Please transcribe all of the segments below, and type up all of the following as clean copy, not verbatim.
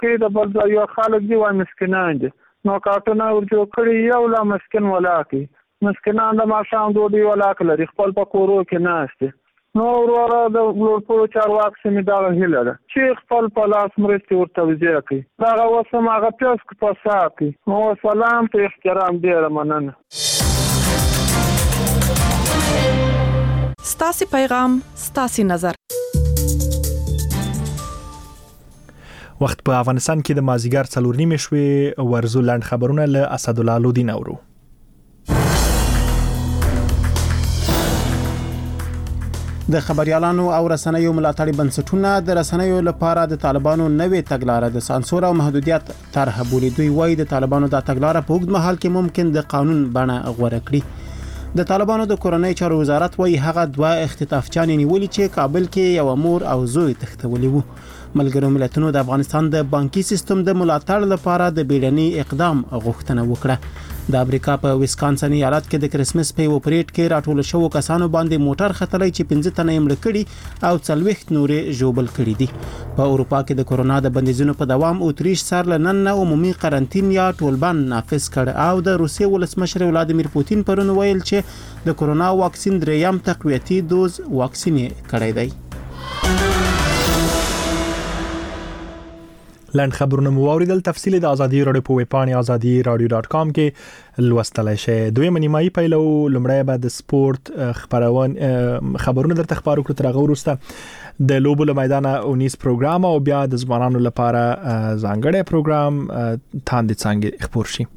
کې د بل ځای خلک دی وای مسکینان دي نو کارتونه ورجو کړی یو لا مسکین ولاکي مسکینان د ماشام دوی ولاک لري خپل په کورو کې ناشته نو وراره د ورپورو چارواک سمې دا هیله ده چې خپل په لاس مرستې ورته وزیره کړي دا اوس هغه پیاس په ساتي نو سلام په احترام ډیره مننه ستاسي پیغام ستاسي نظر وخت په افغانستان کې د مازیګر 4:30 شوي ورزو لاند خبرونه له اسد الله لودین اورو د خبريالانو او رسنیو ملاتړي بنسټونه د رسنیو لپاره د طالبانو نوې تګلارې د سانسور او محدودیت طرح بولي دوی وایي د طالبانو د تګلارې په اوږد مهال کې ممکن د قانون بڼه غوړه کړي د طالبانو د کورنۍ چارو وزارت وایي هغه دوه اختطافچیان نیولي چې کابل کې یو مور او زوی تښتولي وو ملګرو ملتونو د افغانستان د بانکي سیستم د ملاتړ لپاره د بیړني اقدام غوښتنه وکړه د امریکا په ویسکانسن ایالت کې د کریسمس په اپریټ کې راټول شوو کسانو باندې موټر خطرې چې 15 تنه یې مړ کړي او 40 نورې ژوبل کړي دي په اروپا کې د کورونا د بندیزونو په دوام اتریش سره لنن عمومي قرنټین یا ټولبان نافذ کړ او د روسیې ولسمشر ولادیمیر پوتین پرون ویل چې د کورونا واکسین دریم تقویتي دوز واکسین کړی دی لاند خبرونه مو اوریدل تفصیل د ازادي رادیو په ویبپاڼه azadi.radio.com کې لوستلای شئ دوی منیمای پیلو لمړی بعد سپورت خبرونه درته خبرو کړو تر هغه وروسته د لوبو له میدان 19 پروګرام او بیا د ځوانانو لپاره ځانګړی پروګرام تاند څنګه خبر شي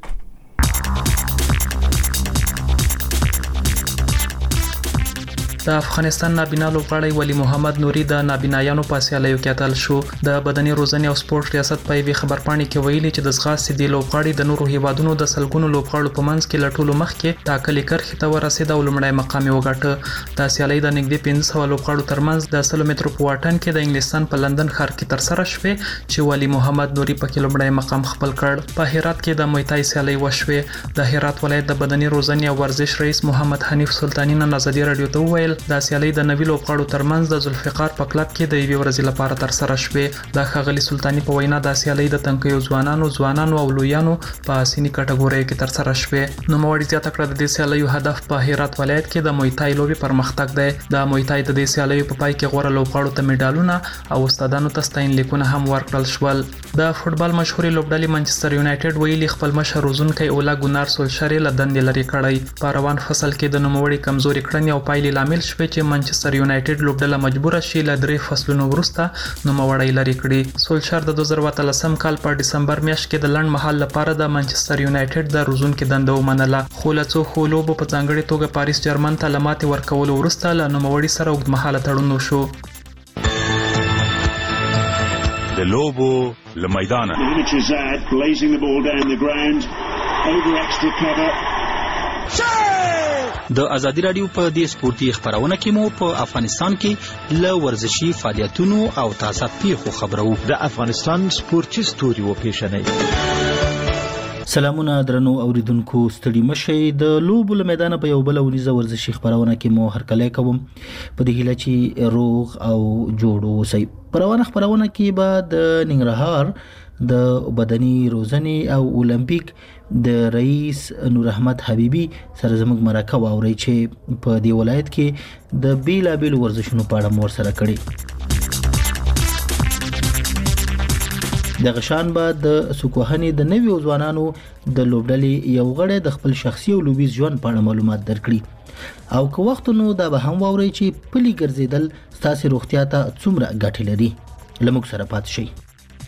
د افغانستان نابینا لوبغاړی ولی محمد نوري د نابینایانو په سیالیو کې اتل شو د بدني روزنې او سپورت ریاست په وی خبرپاڼې کې ویلي چې د ځغاستې دی لوبغاړی د نورو هیوادونو د سلګونو لوبغاړو په منځ کې لټولو مخ کې ټاکلې کرښې ته ورسېد او لومړی مقام یې وګاټه د سیالۍ د نږدې 1500 لوبغاړو ترمنځ د 100 مترو په واټن کې د انګلستان په لندن ښار کې تر سره شوه چې ولی محمد نوري په کې لومړی مقام خپل کړ په هرات کې د مویتای سیالۍ وشوه د هرات ولایت د بدني روزنې او ورزش رئیس محمد حنیف سلطانی نن ازادي رادیو ته وویل د سیالۍ د نوی لوبغاړو ترمنځ د ذوالفقار په کلب کې د یوې ورځې لپاره تر سره شوه د ښاغلي سلطانی په وینا د سیالۍ د تنکیو ځوانانو او لویانو په سینی کټګوري کې تر سره شوه نو موړي زیاته کړه د دې سیالیو هدف په هرات ولایت کې د مویتای لوبي پرمختګ دی د مویتای د دې سیالیو په پای کې غوړه لوبغاړو ته میډالونه او استادانو ته ستاین لیکونه هم ورکړل شول د فوتبال مشهوري لوبډلې منچستر یونایټډ ویلي خپل مشر روزونکي اولا ګونار سولشر له دندې لري کړی په روان فصل کې د نوموړي کمزوري کړنې او پایلې لامل شوه چې منچستر یونایټډ لوبډله مجبوره شي له 3 فصلونو وروسته نوموړی لري کړی سولشر د 2013 کال په ډسمبر میاشت کې د لنډ مهال لپاره د منچستر یونایټډ د روزونکي دنده ومنله خو له څو خولوبو په ځانګړي توګه پاریس جرمن ته لماتې ورکولو وروسته له نوموړي سره اوږدمهاله تړون وشو د لوبو له میدانه د ازادي رادیو په دې سپورتي خبرونه کې مو په افغانستان کې ل ورزشي فعالیتونو او تازه پیښو خبرو د افغانستان سپورتي ستوري و پیښنې سلامونه درنو اوریدونکو ستړي مشي د لوبو له میدان په یو بل ونیزه ورزشي خبرونه کې مو هرکلی کوم په دې هیله چې روغ او جوړ اوسئ پروانه خبرونه کې به د ننګرهار د بدني روزنې او اولمپیک د رئیس نور احمد حبیبی سره زموږ مرکه واوري چې په دې ولایت کې د بیلابیل ورزشونو په اړه مور سره کړي د غشان بعد د سکوهنې د نویو ځوانانو د لوبډلې یو غړی د خپل شخصي او لوبیز ژوند په اړه معلومات درکړي او که وخت نو دا به هم واوري چې پلي ګرځیدل ستاسو روغتیا ته څومره ګټه لري لموږ سره پات شي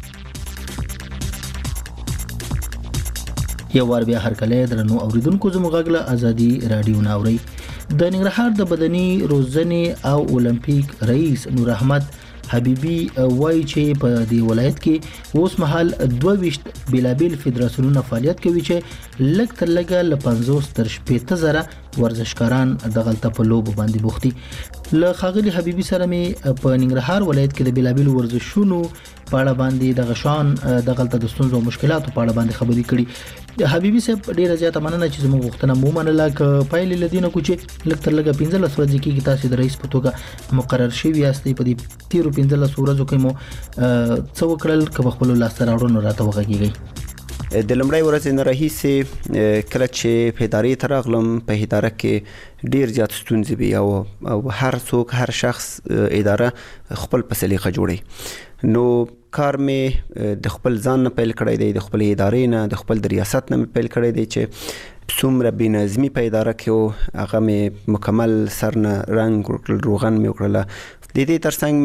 یو ور بیا هرکله درنو اوریدونکو زموږ ازادي رادیو ناوري د ننګرهار د بدني روزنې او اولمپیک رئیس نور احمد حبیبی وایي چې په دې ولایت کې اوس مهال 22 بیلابیل فدراسیونونه فعالیت کوي چې لږ تر لږه ل 50 تر 60 زره ورزشکاران د غلطه په لوب باندې بوختي. له خاغلی حبیبي سره می په ننګرهار ولایت کې د بلابل ورزشونو په اړه باندې د غشان د غلطه د ستونزو او مشکلاتو په اړه باندې خبرې کړي. حبیبي صاحب ډیره زیاته مننه چې زموږ غوښتنه مو منله. ک پایلې لدینه کو چې لکه تر لګه 15 ورځې کې تاسو د رئیس په توګه مقرر شوی یاستئ. په دې 15 ورځو کې مو څو کړل ک خپل لاس راوړنو راته وغږیږي. د لمړی ورځې نه راهیسې کله چې په ادارې ته راغلم په اداره کې ډیر زیات ستونزې وي او هر څوک هر شخص اداره خپل په سلیقه جوړي. نو کار مې د خپل ځان نه پیل کړی دی، د خپل ادارې نه، د خپل ریاست نه پیل کړی دی چې څومره بېنظمي په اداره کې و هغه مې مکمل سر نه رنګ ورکړل، روغن مې وکړله. د دې ترڅنګ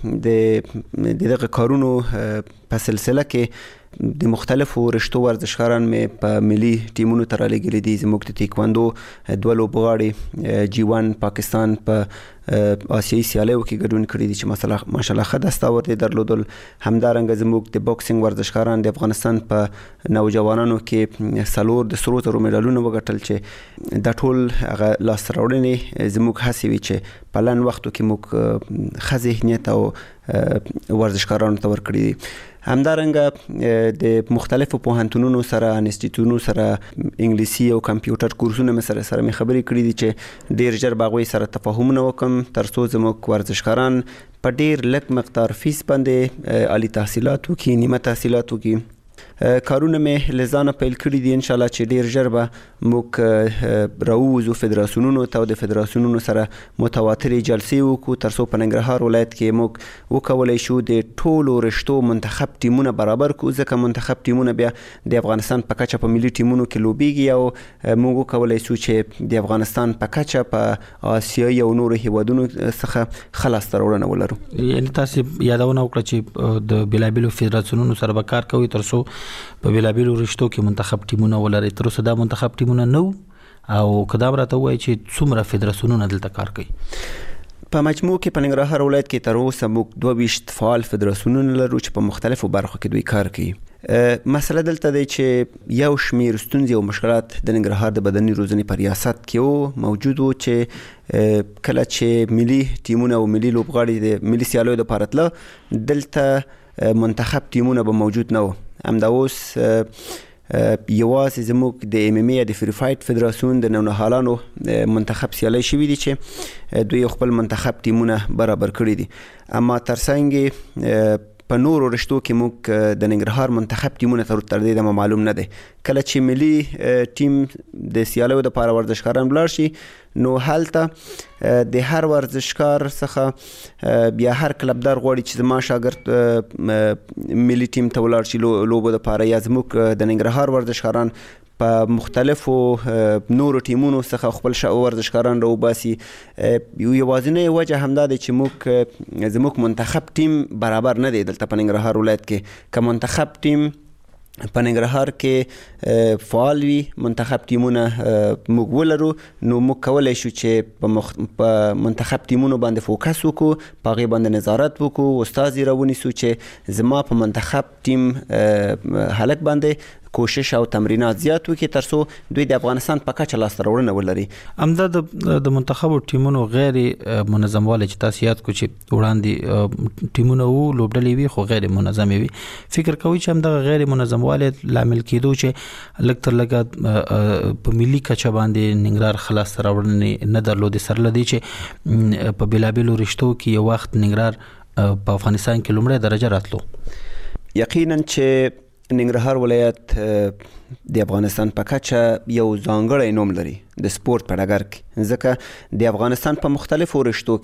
مې د دغه کارونو په سلسله کې د مختلفو رشتو ورزشکاران مې په ملي ټیمونو ته رالېږلي دي. زموږ د تیکواندو 2 لوبغاړي G1 پاکستان په آسیایي سیالیو کې ګډون کړي دي چې ماشاءالله ښه دستاورد یې درلودل. همدارنګه زموږ د بوکسینګ ورزشکاران د افغانستان په نوجوانانو کې 4 د سرو زرو مډالونه وګټل چې د ټول هغه لاسته راوړنې زموږ هڅې وي چې په لنډ وختو کې موږ ښه ذهنیت او ورزشکارانو ته ورکړي دي. همدارنګه د مختلفو پوهنتونونو سره، انسټیټیوټونو سره انګلیسي او کمپیوټر کورسونه مې سره خبرې کړې دي چې ډیر ژر به هغوی سره تفاهمونه وکم ترڅو زموږ ورزشکاران په ډیر لږ مقدار فیس باندې عالی تحصیلات وکړي، نیمه تحصیلات وکړي. کارونه مې لزانه پیل کړی دي. ان شاء الله چې ډیر ژر به موږ راووزو فدراسیونونو ته او د فدراسیونونو سره متواترې جلسې وکړو ترڅو په ننګرهار ولایت کې موږ وکولای شو د ټولو رشتو منتخب ټیمونه برابر کړو، ځکه منتخب ټیمونه بیا د افغانستان په کچه په ملي ټیمونو کې لوبیږي او موږ وکولای شو چې د افغانستان په کچه په آسیایي او نورو هیوادونو څخه خلاص راوړنه ولرو. یعنی تاسو یادونه وکړه چې د بلابلو فدراسیونونو سره به کار کوي ترڅو په بلابلو رشتو کې منتخب ټیمونه ولري. تر اوسه دا منتخب ټیمونه نو او کدام راته وایي چې څومره فدراسیونونه دلته کار کوي؟ په مجموع کې په ننګرهار ولایت کې تر اوسه موږ 22 فعال فدراسیونونه لرو چې په مختلفو برخو کې دوی کار کوي. مسله دلته دی چې یو شمیر ستونزې او مشکلات د ننګرهار د بدني روزنې په ریاست کې موجود وو چې کله چې ملي ټیمونه او ملي لوبغاړي د ملي سیالیو لپاره تله دلته منتخب ټیمونه به موجود نه وو. همدا اوس یوازې زموږ د MMA د فری فایټ فدراسیون د نونهالانو منتخب سیالي شوي دي چې دوی خپل منتخب ټیمونه برابر کړي دي. اما ترڅنګ په نورو رشتو کې موږ د ننګرهار منتخب ټیمونه تر دې دمه معلوم نه دي. کله چې ملي ټیم د سیالیو لپاره ورزشکاران ولاړ شي نو هلته د هر ورزشکار څخه بیا هر کلبدار غواړي چې زما شاګرد ملي ټیم ته ولاړ شي لوبو لپاره، یا زموږ د ننګرهار ورزشکاران په مختلفو نورو ټیمونو څخه خپل ورزشکاران راوباسي. یوازینۍ وجه همدا دی چې زموږ منتخب ټیم برابر نه دی دلته په ننګرهار ولایت کې. که منتخب ټیم په ننګرهار کې فعال وي، منتخب ټیمونه موږ ولرو، نو موږ کولی شو چې په منتخب ټیمونو باندې فوکس وکړو، په هغې باندې نظارت وکړو، استازي راونیسو چې زما په منتخب ټیم هلک باندې کوشش او تمرینات زیات وکړي ترڅو دوی د افغانستان په کچه لاسته راوړنه ولري. همدا د منتخب ټیمونو غیر منظموالی چې تاسو یاد کو چې وړاندې ټیمونه وو لوبډلې وي خو غیر منظم وي، فکر کوي چې همدا غیر منظموالی لامل کېدو چې لږ تر لږه په ملي کچه باندې ننګرهار خلاص راوړنې نه درلودې، سره لدی چې په بلابلو رشتو کې یو وخت ننګرهار په افغانستان کې لومړی درجه راتلو. یقینا چې ننګرهار ولایت د افغانستان په کچه یو ځانګړی نوم لري د سپورت په ډګر کې، ځکه د افغانستان په مختلفو رشتو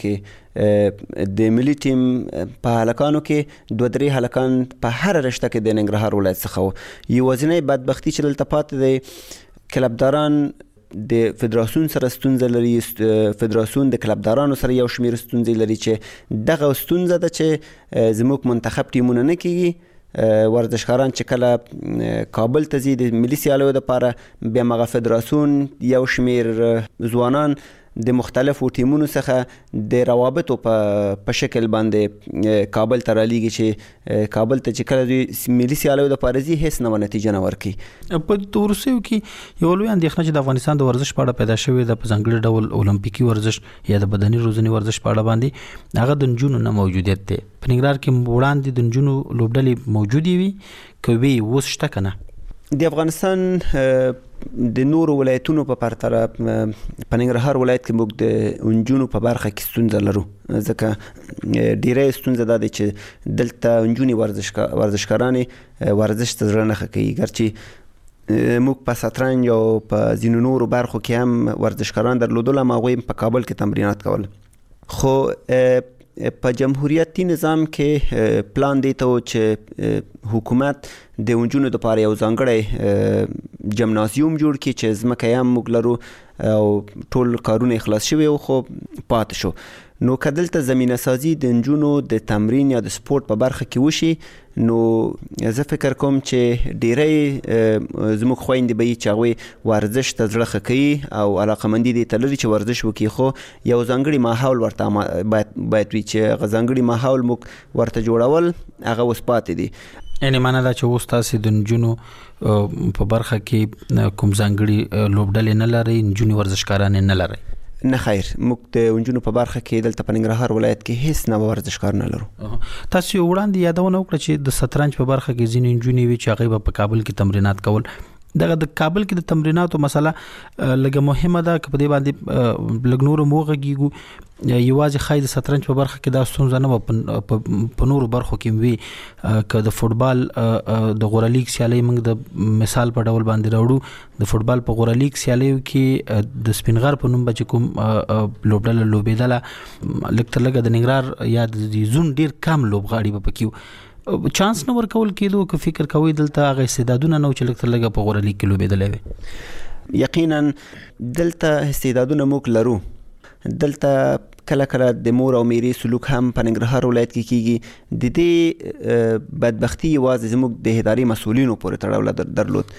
کې د ملي ټیم په هلکانو کې 2-3 هلکان په هر رشته کې د ننګرهار ولایت څخه وو. یوازینۍ بدبختي چې دلته پاتې دی کلبداران د فدراسیون سره ستونزه لري، فدراسیون د کلبدارانو سره یو شمیر ستونزې لري چې دغه ستونزه ده چې زموږ منتخب ټیمونه نه کېږي. ورزشکاران چې کله کابل ته ځي د ملي سیالیو لپاره بیا مغه فدراسیون یو شمیر ځوانان د مختلفو ټیمونو څخه د روابطو په شکل باندې کابل ته رالیږي چې کابل ته چې کله دوی ملي سیالیو د پارزي هیڅ نه نتیجه نه ورکي. په تورسیو کې یو لوی اندېښنه چې د افغانستان د ورزش په اړه پیدا شوې د ځانګړي ډول اولمپیکي ورزش یا د بدني روزنې ورزش په اړه باندې هغه د نجونو نه موجودیت دی. په ننګرهار کې وړاندې د نجونو لوبډلې موجودې وي کوي اوس شته کنه؟ د افغانستان د نورو ولایتونو په پرتله په ننګرهار ولایت کې موږ د نجونو په برخه کې ستونزه لرو، ځکه ډیره ستونزه ده چې دلته نجونې ورزشکارانې ورزش ته زړه نه کوي. ګرچې موږ په شطرنج او په ځینو نورو برخو کې هم ورزشکاران درلودل، هم هغوی په کابل کې تمرینات کول. خو په جمهوریتي نظام کې پلان دی ته چې حکومت د نجونو لپاره یو ځانګړی جمنازیوم جوړ کړي چې ځمکه یې هم موږ لرو او ټول کارونه خلاص شوي خو پاتې شو. نو که دلته زمینه سازي د نجونو د تمرین یا د سپورت په برخه کې وشي، نو زه فکر کوم چې ډیری زموږ خویندې به وي چې هغوی ورزش ته زړه ښه کوي او علاقمندي دې ته لري چې ورزش وکړي، خو یو ځانګړي ماحول ورته باید وي چې هغه ځانګړي ماحول موږ ورته جوړول هغه اوس پاتې دي. یعنی معنا دا چې اوس تاسې د نجونو په برخه کې کوم ځانګړي لوبډلې نه لرئ، نجونې ورزشکارانې نه لرئ؟ نه خیر، موږ د نجونو په برخه کې دلته په ننګرهار ولایت کې هیڅ نه ورزشکار نه لرو. تاسو وړاندې یادونه وکړه چې د شطرنج په برخه کې ځینې نجونې وي چې هغوی په کابل کې تمرینات کول. دغه د کابل کې د تمریناتو مسله لږه مهمه ده که په دې باندې لږ نور موغږیږو؟ یوازې خای د شطرنج په برخه کې دا ستونزه نه په نورو برخو کې وي که د فوټبال د غوره لیګ سیالۍ موږ د مثال په ډول باندې راوړو، د فوټبال په غوره لیګ سیالیو کې د سپینغر په نوم به چې کوم لوبډله لوبېدله، لږ تر لږه د ننګرهار یا د زون ډېر کم لوبغاړي به پکې وو. چانس نه ورکول کېدو که فکر کوئ دلته هغه استعدادونه نه و چې لږ تر لږه په غوره لیګ کې لوبېدلی وي؟ یقینا دلته استعدادونه موږ لرو. دلته کله کله د مور او میرې سلوک هم په ننګرهار ولایت کې کیږي. د دې بدبختی یوازې زموږ د ادارې مسؤلینو پورې تړاو درلود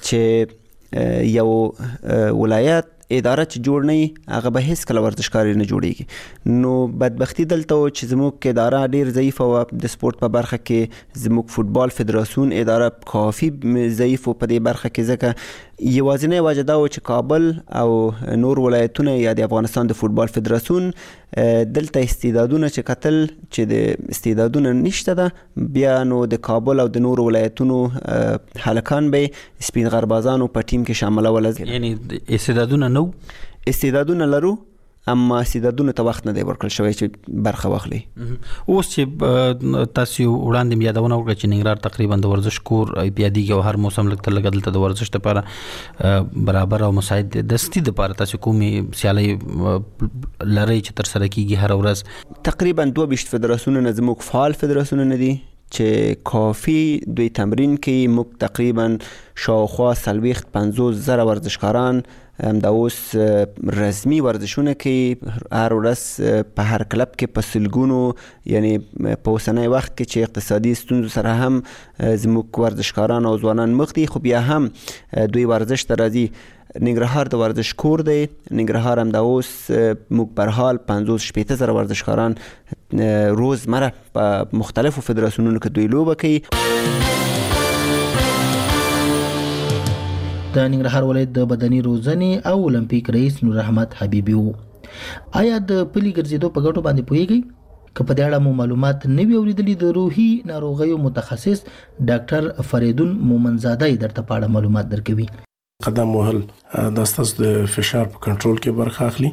چې یو ولایت اداره چې جوړ نه هغه به هیڅ کله ورزشکار نه جوړیږي. نو بدبختی دلته چې زموږ اداره ډیر ضعیفه و د سپورت په برخه کې، زموږ فوټبال فدراسیون اداره کافی ضعیف په دې برخه کې، ځکه یوازینی وجه دا و چې کابل او نور ولایتونه یا د افغانستان د فوټبال فدراسیون دلته استعدادونه چې قتل چې د استعدادونه نشته ده، بیا نو د کابل او د نور ولایتونو هلکان به سپین غربازانو په ټیم کې شاملول. یعنی استعدادونه نو استعدادونه لرو، اما استعدادونه ته وخت نه دی ورکړل شوی چې برخه واخلي. اوس چې تاسو وړاندې یادونه وکړه چې ننګرهار تقریبا د ورزش کور پیادیږي او هر موسم لږ تر لږه دلته د ورزش لپاره برابر او مساعد دستي د لپاره تاسو کومې سیالۍ لرئ چې تر سره کیږي هر ورځ؟ تقریبا 22 فدراسیونونه زموږ فعال فدراسیونونه دي چې کافی دوی تمرین کوي. موږ تقریبا شاوخوا 50 زره ورزشکاران دا اوس رسمي ورزشونه کوي. هر ورځ په هر کلب کې په سلګونو، یعنی په اوسنی وخت کې چې اقتصادي ستونزو سره هم زموږ ورزشکاران او ځوانان مخ دي، خو بیا هم دوی ورزش ته راځي. ننګرهار د ورزش کور دی. ننګرهار هم دا اوس موږ پر حال 50-60 زره ورزشکاران روزمره په مختلفو فدراسیونونو کې دوی لوبه کوي. د ننګرهار ولایت د بدني روزنې او اولمپیک رئیس نور احمد حبیبي وو. آیا د پلي ګرځېدو په ګټو باندې پوهیږئ؟ که په دې اړه مو معلومات نه وي اورېدلي، د روحي ناروغیو متخصص ډاکټر فریدون مومنزاده یې درته په اړه معلومات درکوي. قدم وهل د ستاسو د فشار په کنټرول کې برخه اخلي.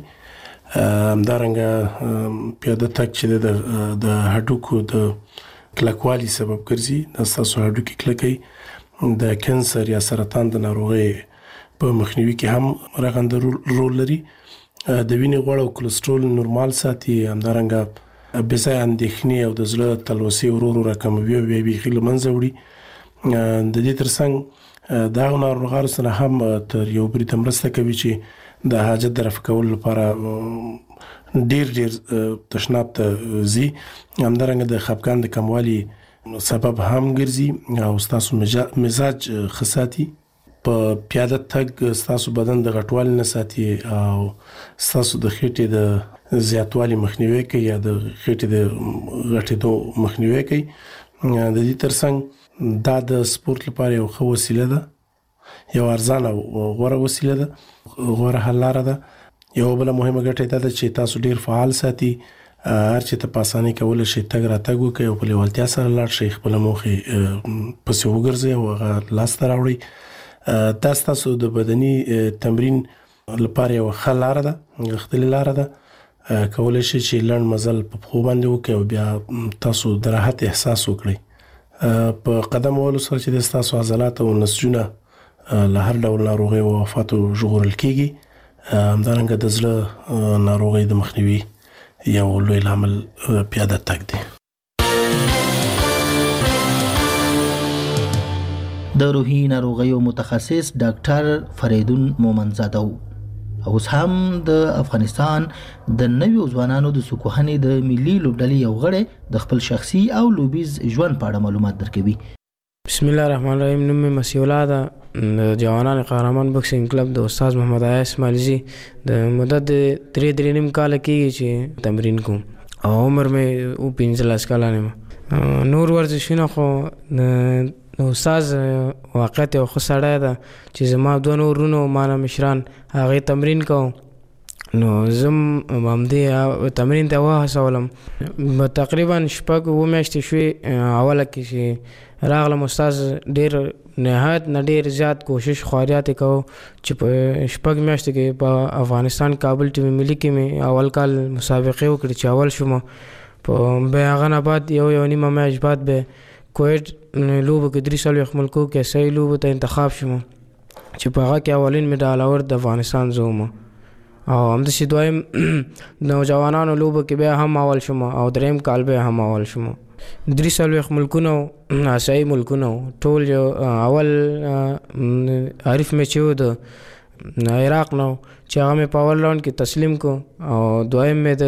همدارنګه پیاده تګ چې د هډوکو د کلکوالي سبب ګرځي، د ستاسو هډوکي کلکوي. د کانسر یا سرطان د ناروغۍ په مخنیوي کې هم رغنده رول لري. د وینې غوړ او کلسترول نورمال ساتي. همدارنګه بې ځایه اندېښنې او د زړه تلوسې ورو ورو راکموي او بیا بیخي له منځه وړي. د دې ترڅنګ دا ناروغانو سره هم تر یو بریده مرسته کوي چې د حاجت د رفع کولو لپاره ډیر تشناب ته ځي. همدارنګه د خپګان د کموالي سبب هم ګرځي او ستاسو مزاج ښه ساتي. په پیاده تګ ستاسو بدن د غټوالي نه ساتي او ستاسو د خېټې د زیاتوالي مخنیوي کوي یا د خېټې د غټېدو مخنیوي کوي. د دې ترڅنګ دا د سپورت لپاره یو ښه وسیله ده، یو ارزانه او غوره وسیله ده، غوره حل لاره ده. یو بل مهمه ګټه دا ده چې تاسو ډیر فعال ساتي، هر چې ته په اسانۍ کولای شئ تګ راتګ وکړئ او په لیوالتیا سره لاړ شئ، خپل موخې پسې وګرځئ او هغه لاسته راوړئ. دا ستاسو د بدني تمرین لپاره یو ښه لاره ده، غښتلې لاره ده. کولای شئ چې لنډ مزل په پښو باندې وکړئ او بیا تاسو د راحت احساس وکړئ. په قدم وهلو سره چې د ستاسو عضلات او نسجونه له هر ډول ناروغیو او آفاتو ژغورل کېږي. همدارنګه د زړه ناروغۍ د مخنیوي یو لوی لامل پیاده تګ دی. د روحي ناروغیو متخصص ډاکټر فریدون مومنزاده اوس هم د افغانستان د نویو ځوانانو د سکوهنې د ملي لوبډلې یو غړی د خپل شخصي او لوبیز ژوند په اړه معلومات درکوي. بسم الله الرحمن الرحیم. نوم مې مسیح الله ده، د جوانان قهرمان بکسینګ کلب د استاد محمد عیا اسماعیلزی د مدت 3.5 کال کېږي چې تمرین کوم او عمر مې 15 کاله نه. نور ورزشونه خو د استاد واقعیت یو ښه سړی ده چې زما 2 نور ورونه ما نه مشران هغې تمرین کوم، نو زم همدې تمرین ته وهڅولم. تقریبا 6 میاشتې شوې اوله کې چې راغلم. استاد ډېر نهایت نه ډېر زیات کوشش خواریات یې کوو چې په 6 میاشتې کې په افغانستان کابل ټیم ملي کې مې اول کال مسابقې وکړې چې اول شوم. په بیا هغه نه بعد یو نیمه میاشت بعد به کویټ لوبو کې 3 ملکو کې صحیح لوبو ته انتخاب شوم چې په هغه کې اولین مډال اور د افغانستان زه وم. او همداسې دویم نوجوانانو لوبو کې بیا هم اول شوم او دریم کال بیا هم اول شوم. 3 ملکونه آسیایي ملکونه ټول یو اول عارف مې چې و د عراق نه چې هغه مې په اول راوند کې تسلیم کو او دویم مې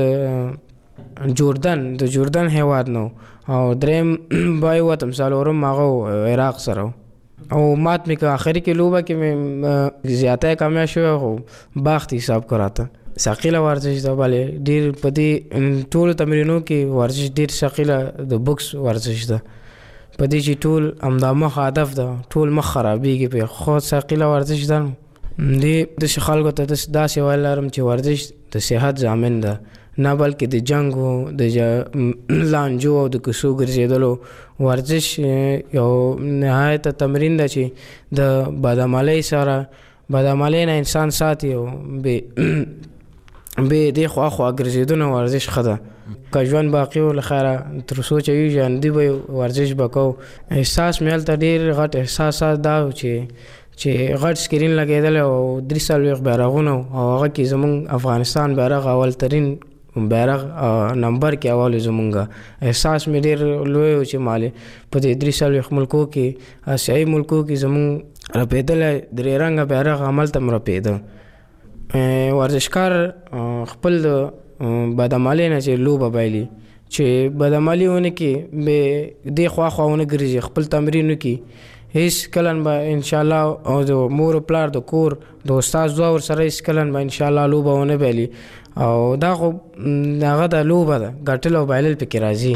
د جوردن هیواد نه او دریم بای وتم څلورم هغه عراق سره او مات مې که آخري کې لوبه کې مې زیاته کامیاب شوی خو باخت حساب کراته. ثقیله ورزش ده، بلې ډېر په دې ټولو تمرینو کې ورزش ډېر ثقیله د بوکس ورزش ده، په دې چې ټول همدا مخ هدف ده، ټول مخ خرابېږي په خو ثقیله ورزش ده. دې داسې خلکو ته داسې ویل لرم چې ورزش د صحت ضامن ده، نه بلکې د جنګ او د لانجو او د کوڅو ګرځېدلو. ورزش یو نهایت تمرین ده چې د بدعملۍ سره بدعملۍ نه انسان ساتي او به دې خوا ګرځېدونه ورزش ښه ده. که ژوند باقي و له خیره تر څو چې یو ژوندي به ورزش به کوو. احساس مې هلته ډېر غټ احساسات دا و چې غټ سکرین لګېدلی او 3 بیرغونه او هغه کې زموږ افغانستان بیرغ اول ترین بیرغ نمبر کې اول زمونږ احساس مې ډېر لوی و چې مالې په دې 3 ملکو کې آسیایي ملکو کې زمونږ رپېدلی درې رنګه بیرغ هملته م رپېده. ورزشکار خپل د بدعملۍ نه چې لوبه بایلي چې بدعملي ونه کړي به دې خوا ونه ګرځي، خپل تمرین وکړي. هیڅ کلن به انشاءالله او د مور و پلار د کور د استاد دعا ورسره هیڅ کلن به انشاءالله لوبه ونه بایلي او دا خو هغه د لوبه ده، ګټل او بایلل پکې راځي.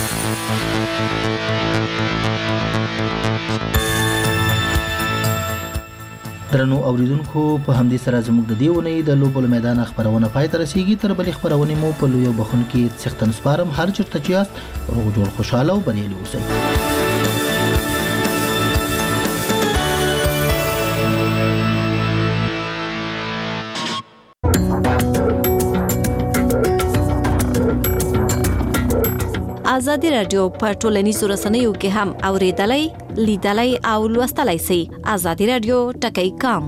درنو اوریدونکو په همدې سره زموږ د دې ونې د لوبو له میدان خبرونه پای ته رسیږي. تر بلې خبرونې مو په لویو بخون کې څښتن سپارم. هر چېرته چې یاست روغ جوړ خوشحاله او بریالي اوسئ. ازادي رادیو په ټولنیزو رسنیو کې هم اوریدلای، لیدلای او لوستلای شئ. ازادي رادیو ټکی کام.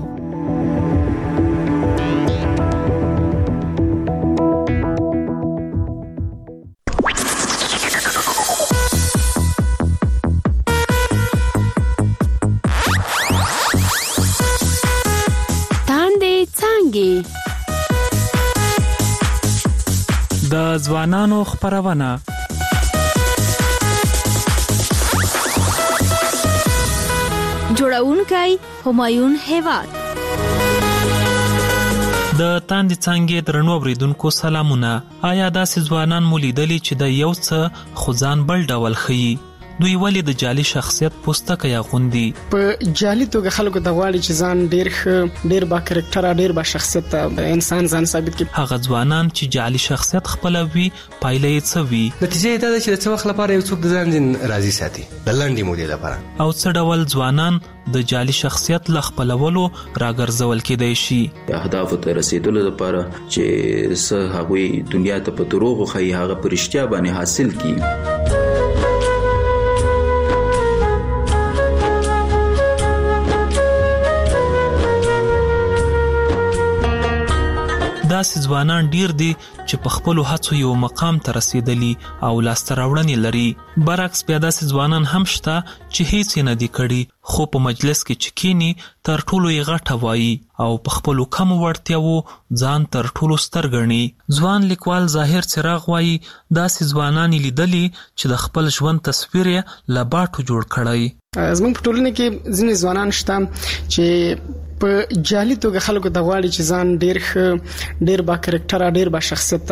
تاندې څانګې د ځوانانو خبرونه جوړونکي همایون هیواد. د تاندې څانګې درنو اوریدونکو سلامونه. آیا داسې ځوانان مو لیدلي چې د یو څه خو ځان بل ډول ښیي؟ دوی ولې د جعلي شخصیت پوستکی اغوندي؟ په جعلي توګه خلکو د غواړي چې ځان ډیر ښه، ډیر با کریکټر، ډیر با شخصیت انسان ځان ثابت کړي. هغه ځوانان چې جعلي شخصیت خپلوي پایله یې څه وي؟ نتیجه یې دا ده چې د څه وخت لپاره یو څوک د ځان راضي ساتي د لنډې مودې لپاره. او څه ډول ځوانان د جعلي شخصیت له خپلولو راګرځول کېدای شي؟ اهداف ته رسیدلو لپاره چې څه هغوی دنیا ته په دروغ ښیي هغه په رښتیا باندې حاصل کړي. داسې ځوانان ډیر دي چې په خپلو هڅو یو مقام ته رسیدلي او لاسته راوړنې لري. برعکس بیا داسې ځوانان هم شته چې هیڅ یې نه دي کړي، خو په مجلس کې چې کینی تر ټولو یې غټه وایي او په خپلو کمو وړتیاوو ځان تر ټولو ستر ګڼي. ځوان لیکوال ظاهر څراغ وایي داسې ځوانان لیدلي چې د خپل ژوند تصویر یې له باټو جوړ کړی. زموږ په ټولنه کې ځینې ځوانان شته چې په جعلي توګه خلکو د غواړي چې ځان ډیر ښه، ډیر با کریکټر، ډیر با شخصیت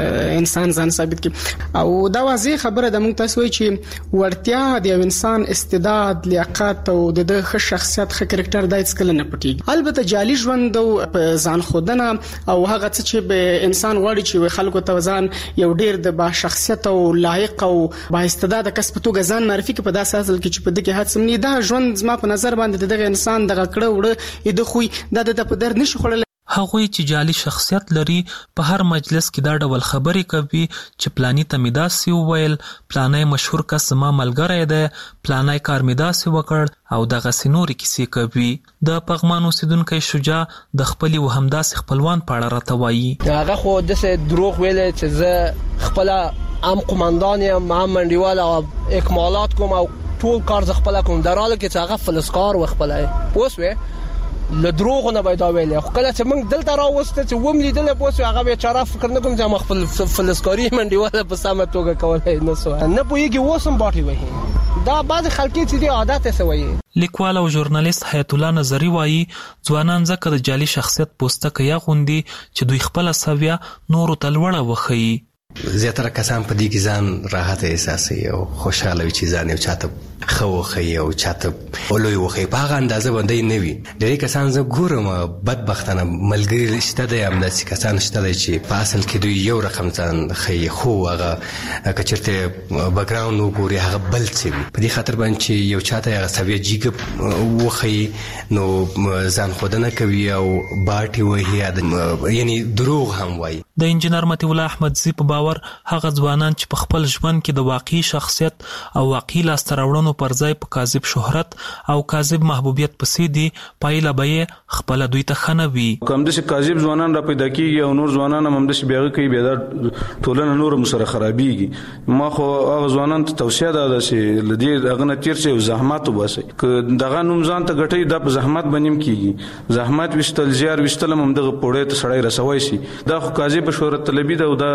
انسان ځان ثابت کړي. او دا واضح خبره ده، موږ تاسو وایي چې وړتیا د یو انسان استعداد، لیاقت او د ښه شخصیت، ښه کریکټر دا هیڅ کله نه پټیږي. البته جعلي ژوند او ځان خودنه او هغه څه چې به انسان غواړي چې خلکو ته ځان یو ډیر د با شخصیت او لایق او با استعداد کس په توګه ځان معرفي کړي په داسې حال کې چې په دغه هڅه نه دا ژوند زما په نظر باندې دغه انسان دغه کړه وړه د خوې د په در نشي خړل. هغوی چې جعلي شخصیت لري په هر مجلس کې دا ډول خبرې کوي چې پلانی ته مې داسې وویل، پلانی مشهور کس زما ملګری دی، پلانی کار مې داسې وکړ او دغسې نورې کیسې کوي. د پغمان اوسیدونکی شجاع د خپلې و همداسې خپلوان په اړه راته وایي. هغه خو داسې دروغ ویلی چې زه خپله هم قمندان یم، هم منډیوال او اکمالات کوم او ټول کار زه خپله کوم، در حاله کې چې هغه فلسکار و خپله پوه شوې له دروغو نه باید ویلې. خو کله چې موږ دلته راوسته چې وم لیدل پوه شو هغه بیچاره فکر نه کوم چې ما خپل فلسکاري منډیواله په سمه توګه کولای نه سو نه پوهیږي اوس هم باټي وایي. دا بعض خلک چې دی عادت یې سوی. لیکوال او ژورنالیست حیات الله نظری وایي ځوانان ځکه د جعلي شخصیت پوستکی اغوندي چې دوی خپله سویه نورو ته لوړه وښیي. زیاتره کسان په دې کې ځان راحت احساسوي او خوشاله وي چې ځان یو چاته ښه وښیي او چاته لوی وښیي. په هغه اندازه باندې نه وي. ډېری کسان زه ګورم بدبختانه ملګري شته دی، همداسې کسان شته دی چې په اصل کې دوی یو رقم ځان ښیي، خو هغه که چېرته بیکګراونډ وګوري هغه بل څه وي. په دې خاطر باندې چې یو چاته هغه سویه جیګه وښیي نو ځان ښودنه کوي او باټې وهي، یعنی دروغ هم وایي. د انجینر مطیع الله احمدزي په باور هغه ځوانان چې په خپل ژوند کې د واقعي شخصیت او واقعي لاسته راوړنو پر ځای په کاذب شهرت او کاذب محبوبیت پسې دي، پایله به یې خپله دوی ته ښه نه وي. کوم داسې کاذب ځوانان را پیدا کېږي او نور ځوانان هم همداسې بیا کوي، بیا دا ټولنه نور هم سره خرابېږي. ما خو هغه ځوانانو ته توصیه ده چې له دې هغه نه تېر شي او زحمت وباسئ. که دغه نوم ځان ته ګټئ دا په زحمت باندې هم کېږي. زحمت ویشتل، زیار ویشتل هم همدغه پوړۍ ته سړی رسوی شي. دا خو کاذب په شهرت طلبي ده او دا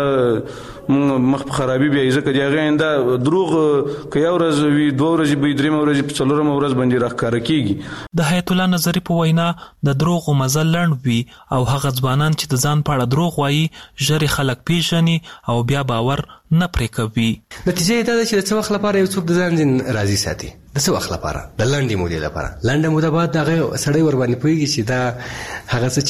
مخ خرابي بیا ځکه دی هغه انده دروغ که یو ورځ وي، دوه ورځې به درېمه ورځ په څلورمه ورځ باندې راښکاره کېږي. د حیات الله نظري په وینا د دروغو مزل لنډ وي او هغه ځوانان چې د ځان په اړه دروغ وایي ژر خلک پیژني او بیا باور نه پرې کوي. نتیجه یې دا ده چې د څه وخت لپاره یو څوک د ځان راضي ساتي، د څه وخت لپاره، د لنډې مودې لپاره. لنډه موده بعد هغه سړی ور باندې پوهېږي چې دا هغه څه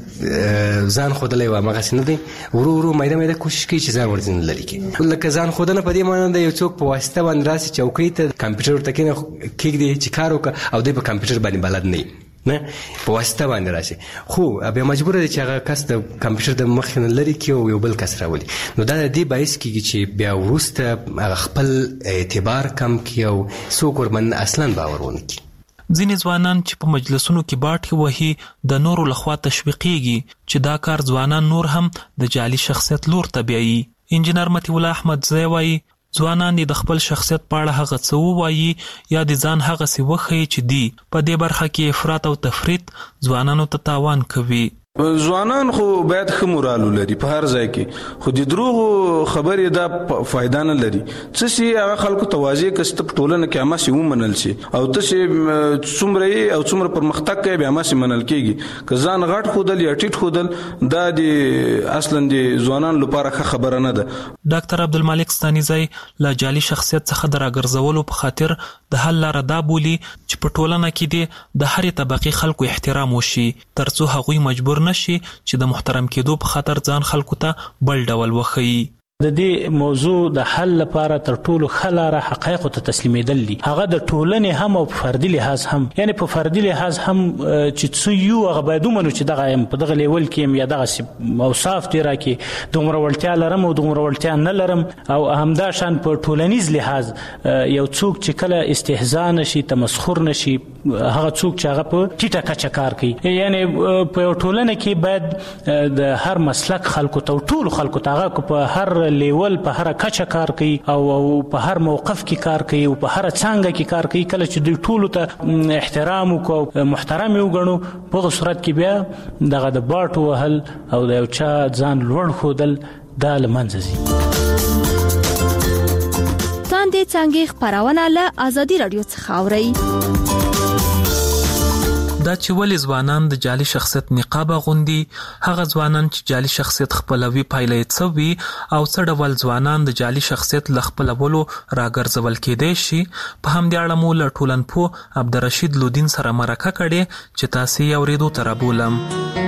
چې ځان ښودلی و همغسې نه دی، ورو ورو میده میده کوشش کوي چې ځان ورځنې لرې کړي. لکه ځان ښودنه په دې معنی ده یو څوک په واسطه باندې راسي چوکۍ ته کمپیوټر ورته کېږدي چې کار وکړه او دی په کمپیوټر باندې بلد نه وي، نه په واسطه باندې راشي، خو بیا مجبور دی چې هغه کس د کمپیوټر د مخې نه لرې کړي او یو بل کس راولي. نو دا د دې باعث کېږي چې بیا وروسته هغه خپل اعتبار کم کړي او څوک ورباندې اصلا باور ونه کړي. ځینې ځوانان چې په مجلسونو کې باټې وهي د نورو لخوا تشویقېږي چې دا کار ځوانان نور هم د جعلي شخصیت لور ته بیایي. انجینر مطیع الله احمدزی وایي ځوانان د خپل شخصیت په اړه هغه څه ووایي یا د ځان هغسې وښیي چې دي. په دې برخه کې افراط او تفریط ځوانانو ته تاوان کوي. ځوانان خو باید ښه مورال ولري په هر ځای کې، خو د دروغ خبرې دا فائدہ نه لري. څه شي هغه خلکو توازی کسته په ټولنه کې هم سي ومنل شي او ته شي څومره او څومره پرمختګ کوي به هم سي منل کېږي. که ځان غټ خودل یا ټیټ خودل دا د اصلا د ځوانان لپاره ښه خبره نه ده. ډاکټر عبدالمالک ستانیزی له جعلي شخصیت څخه د راګرځولو په خاطر د حل لاره دا بولي چې په ټولنه کې د هرې طبقې خلکو احترام وشي ترڅو هغوی مجبور نشي چې د محترم کېدو په خاطر ځان خلکو ته بل ډول وښيي. د دې موضوع د حل لپاره تر ټولو ښه لاره حقایقو ته تسلیمېدل دي، هغه د ټولنې هم او په فردي لحاظ هم، یعنی په فردي لحاظ هم چې څو یو هغه باید ومنو چې دغه یم په دغه لیول کې یم یا دغه اوصاف دي راکې دومره وړتیا لرم او دومره وړتیا نه لرم، او همدا شان په ټولنیز لحاظ یو څوک چې کله استهزاء نشي تمسخر نشي هغه څوک چې هغه په ټیټه کچه کار کوي، یعنی په یو ټولنه کې باید د هر مسلک خلکو ته ټول خلکو ته هغه په هر لیول په هر کچه کار کوي او په هر موقف کې کار کوي او په هر څنګه کې کار کوي. کله چې دوی ټول ته احترام او محترم وګڼو په صورت کې بیا دغه د باټو وهل او د یو چا ځان لوړ خودل دا لمنځه ځي. تاندې څنګه خبرونه له ازادي رادیو څخه اوري. دا چې ولې ځوانان د جعلي شخصیت نقاب غوندي، هغه ځوانان چې جعلي شخصیت خپلوي پایله یې څه وي او څه ډول ځوانان د جعلي شخصیت له خپلولو راګرځول کېدای شي، په همدې اړه مو له ټولنپوه عبدالرشید لودین سره مرکه کړې چې تاسو یې اورېدو ته رابولم.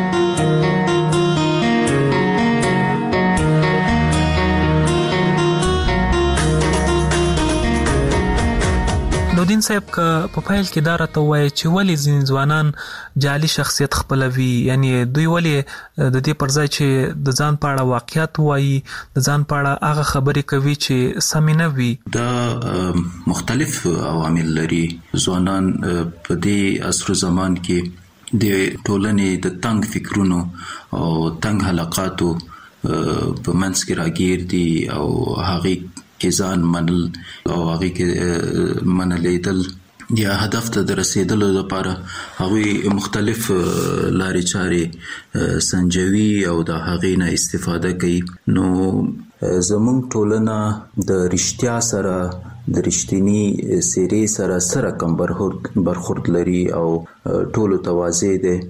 لودین صاحب که په پیل کې دا راته وایي چې ولې ځینې ځوانان جعلي شخصیت خپلوي، یعنی دوی ولې د دې پر ځای چې د ځان په اړه واقعیت وایي د ځان په اړه هغه خبرې کوي چې سمې نه وي؟ دا مختلف عوامل لري. ځوانان په دې عصر زمان کې د ټولنې د تنگ فکرونو او تنگ حلقاتو په منځ کې راګیر دي او هغې کې ځان منل او هغې کې منلیدل یا هدف ته د رسیدلو لپاره هغوی مختلف لارې چارې سنجوي او د هغې نه استفاده کوي. نو زموږ ټولنه د رښتیا سره د رښتینی څیرې سره کم برخورد لري او ټولو ته واضح دی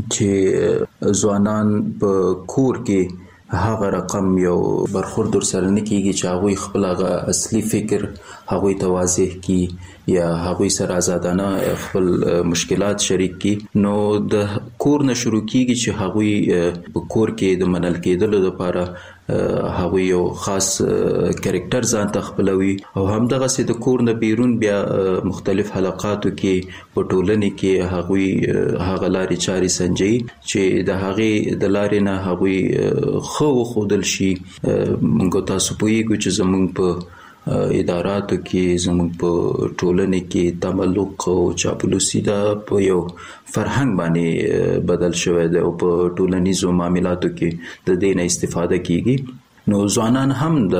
چې ځوانان په کور کې هغه رقم یو برخورد در سره نه کیږي چې هغوی خپل هغه اصلي فکر هغوی ته واضح کی یا هغوی سره آزادانه خپل مشکلات شریک کی. نو د کور نه شروع کیږي چې هغوی په کور کې د منل کېدلو لپاره هغوی یو خاص کریکټر ځان ته خپلوي او همدغسې د کور نه بیرون بیا مختلف حلقاتو کې په ټولنې کې هغوی هغه لارې چارې سنجي چې د هغې د لارې نه هغوی ښه وښودل شي. موږ تاسو پوهیږو چې زموږ په اداراتو کې زموږ په ټولنې کې تملق او چاپلوسي دا په یو فرهنګ باندې بدل شوی دی او په ټولنیزو معاملاتو کې د دې نه استفاده کیږي. نو ځوانان هم د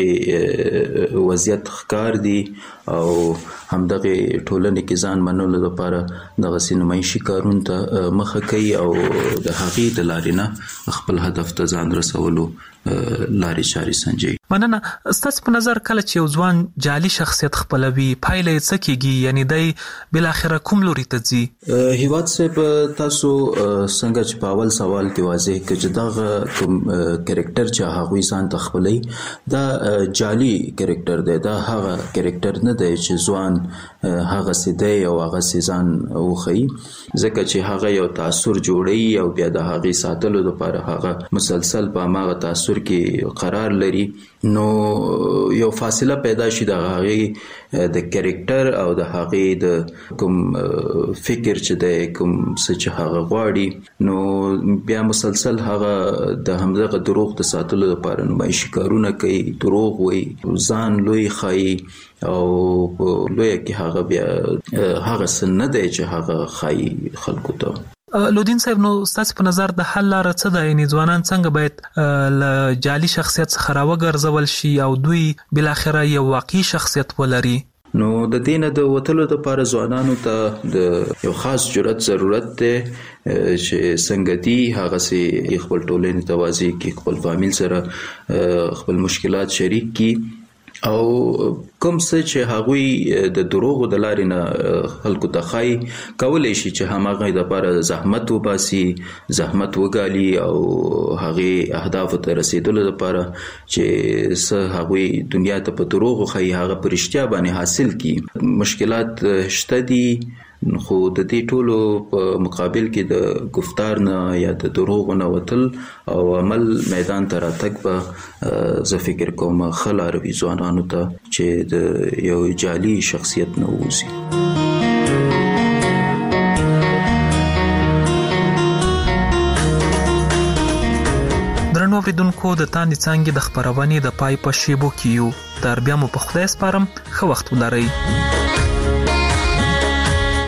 همدغه وضعیت ښکار دي او همدغه ټولنې کې ځان منلو لپاره دغسې نمایشي کارونو ته مخه کوي او د هغې د لارې نه خپل هدف ته ځان رسولو لارې چارې سنجوي. مننه. ستاسو په نظر کله چې یو ځوان جعلي شخصیت خپلوي پایله یې څه کیږي، یعنی دی بالاخره کوم لوري ته ځي؟ هیواد صاحب تاسو څنګه چې په اول سوال کې واضح کړ چې دغه کوم کریکټر چې هغوی ځان ته خپلوي دا جعلي کریکټر دی، دا هغه کریکټر نه دی چې ځوان هغسې دی او هغسې ځان وښیي، ځکه چې هغه یو تاثر جوړوي او بیا د هغې ساتلو لپاره هغه مسلسل په هماغه تاثر کې قرار لري. نو یو فاصله پیدا شي د هغې د کریکټر او د هغې د کوم فکر چې دی کوم څه چې هغه غواړي، نو بیا مسلسل هغه د همدغه دروغ د ساتلو لپاره نمایشي کارونه کوي، دروغ وایي، ځان لوی ښایي او په لویه کې هغه بیا هغه څه نه دی چې هغه ښایي خلکو ته. لودین صاحب نو ستاسو په نظر د حل لاره څه ده؟ یعنی ځوانان څنګه باید له جعلي شخصیت څخه راوګرځول شي او دوی بالاخره یو واقعي شخصیت ولري؟ نو د دینه د وټلو لپاره ځوانانو ته د یو خاص جرأت ضرورت دی چې څنګه دی هغه سي خپل ټولنې توازی کې خپل فامیل سره خپل مشکلات شریک کی او کوم څه چې هغوی د دروغ د لارې نه خلکو ته خای کولای شي چې همغه د لپاره زحمت وباسي زحمت وګالي او هغه اهداف ته رسیدلو لپاره چې څه هغوی دنیا ته په دروغ خای هغه پرشتیا باندې حاصل کی مشکلات شته دي خو د دې ټولو په مقابل کې د گفتار نه یا د دروغ نه وتل او عمل میدان ته راتګ به زه فکر کوم خلار وی ځوانانو ته چې د یو جعلي شخصیت نه ووزي. درنو اوریدونکو د تاندې څانګې د خبرونې د پای په شیبو کې یو تر بیا مو په خدای سپارم ښه وخت ولرئ.